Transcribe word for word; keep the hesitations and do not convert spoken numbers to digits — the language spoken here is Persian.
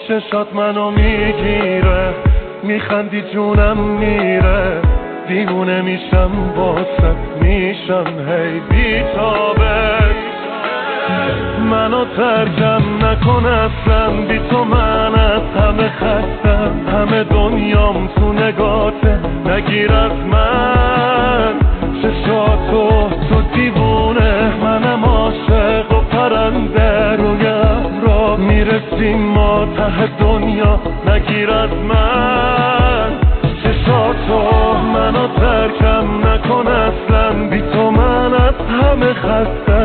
چشات منو میگیره، میخندی جونم میره، دیوونه میشم باست میشم هی بیتابه. منو ترکم نکن اصلا، بی تو من از همه خستم، همه دنیام تو نگاته، نگیر از من چشاتو، تو دیوونه منم عاشق و پرنده، روی ابرا میرسیم ما ته دنیا، نگیر از من چشاتو. منو ترکم نکن اصلا، بی تو من از همه خستم،